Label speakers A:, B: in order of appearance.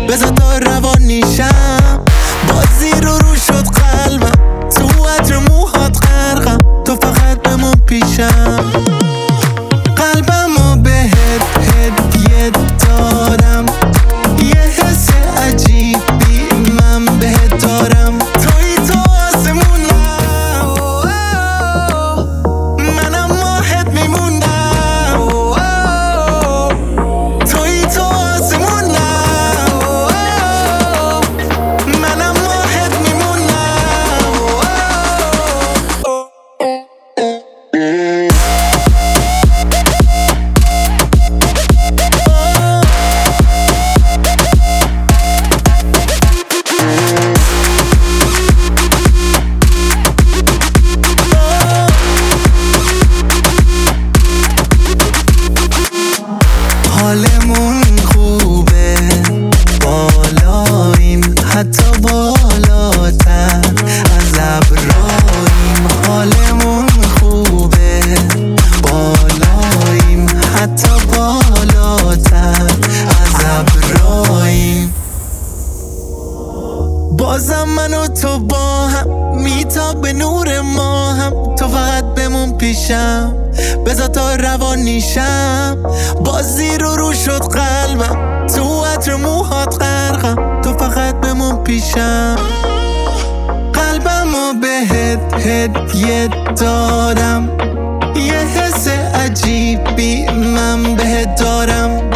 A: بذار تا روانیشم. بازی رو شد قلبم، تو عطر موهات غرقم، تو فقط بمون پیشم. قلبمو بهت هدیه دادم، یه حس عجیبی من بهت دارم. توی تو آسمونم، منم ماهت میمونم. توی تو آسمونم، منم ماهت میمونم. حالمون خوبه، بالاییم، حتی بالاتر از ابراییم. حالمون خوبه، بالاییم، حتی بالاتر از ابراییم. بازم من و تو با هم، میتاب به نور ما هم، تو فقط بمون پیشم. بذار تا روانیشم. بازی رو شد قلبم، تو عطر موهات غرقم، تو فقط بمون پیشم. قلبمو بهت هدیه دادم، یه حس عجیبی من بهت دارم.